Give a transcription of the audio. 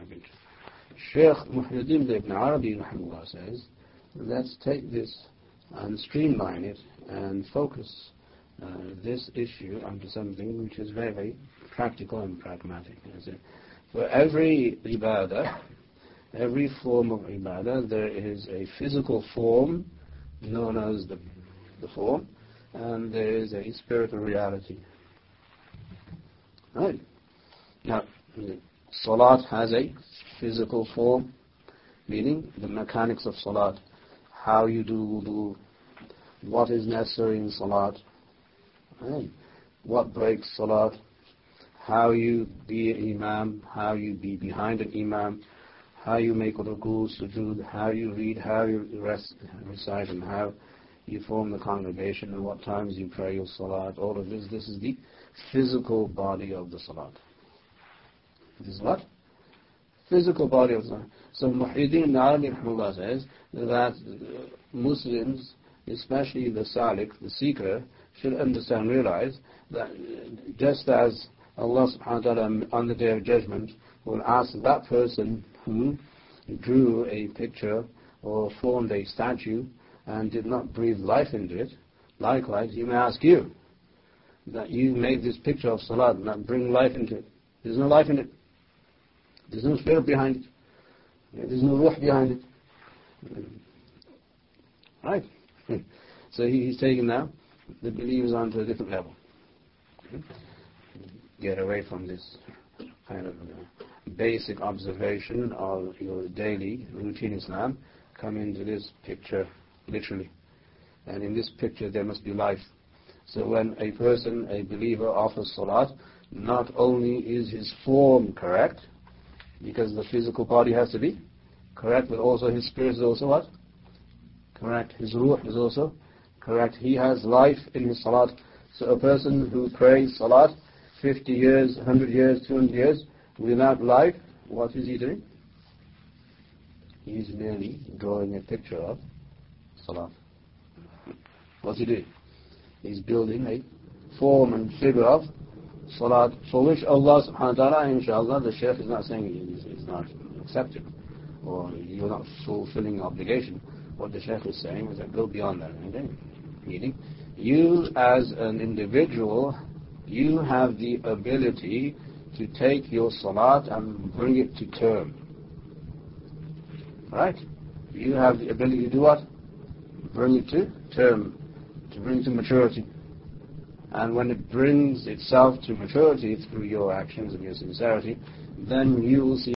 happened. Shaykh Muhyiddin ibn Arabi rahimahullah says, let's take this and streamline it and focus this issue onto something which is very, very practical and pragmatic. For every ibadah, every form of ibadah, there is a physical form known as the form, and there is a spiritual reality. Right? Now, Salat has a physical form, meaning the mechanics of Salat, how you do wudu, what is necessary in Salat, right? What breaks Salat, how you be an Imam, how you be behind an Imam, how you make ruku, sujood, how you read, how you recite, and how you form the congregation, and what times you pray your Salat. All of this is the physical body of the Salat. This is what? Physical body of the Salat. So Muhyiddin ibn Arabi rahimahullah says that Muslims, especially the salik, the seeker, should understand, realize that just as Allah subhanahu wa ta'ala on the Day of Judgment will ask that person who drew a picture or formed a statue and did not breathe life into it, likewise He may ask you that you made this picture of Salat and not bring life into it. There's no life in it. There's no spirit behind it. There's no ruh behind it. Right? So he's taking now the believers onto a different level. Get away from this kind of basic observation of your daily routine Islam. Come into this picture literally. And in this picture there must be life. So when a person, a believer, offers Salat, not only is his form correct, because the physical body has to be correct, but also his spirit is also what? Correct. His ruh is also correct. He has life in his Salat. So a person who prays Salat 50 years, 100 years, 200 years, without life, what is he doing? He's merely drawing a picture of Salat. What's he doing? He's building a form and figure of Salat, for which Allah subhanahu wa ta'ala, inshallah, the Shaykh is not saying it's not accepted, or you're not fulfilling obligation. What the Shaykh is saying is that go beyond that. Okay? Meaning, you as an individual, you have the ability to take your Salat and bring it to term. Right? You have the ability to do what? Bring it to term, to bring it to maturity. And when it brings itself to maturity through your actions and your sincerity, then you will see